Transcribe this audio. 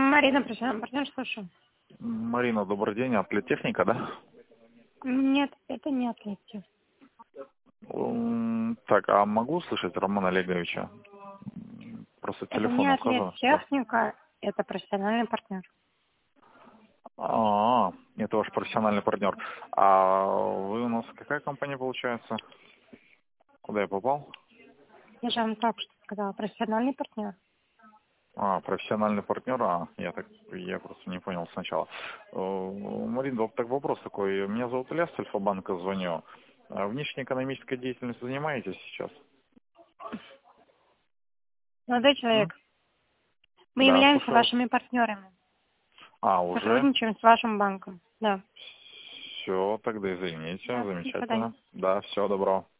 Марина, профессиональный партнер, слушаю. Марина, добрый день. Атлетехника, да? Нет, это не отлично. Так, а могу услышать Романа Олеговича? Просто Это не телефон ухожу. отлетехника, это профессиональный партнер. Это ваш профессиональный партнер. А вы у нас какая компания получается? Куда я попал? Я же вам только что сказала, профессиональный партнер. Профессиональный партнер, я просто не понял сначала. Марина, вот так вопрос такой. Меня зовут Илья, с Альфа-банка звоню. Внешнеэкономической деятельностью занимаетесь сейчас? Молодой человек, мы Да, являемся слушаю вас. вашими партнерами. Уже? Сотрудничаем с вашим банком. Да. Все, тогда извините, Да, до свидания. замечательно. Да, всего доброго.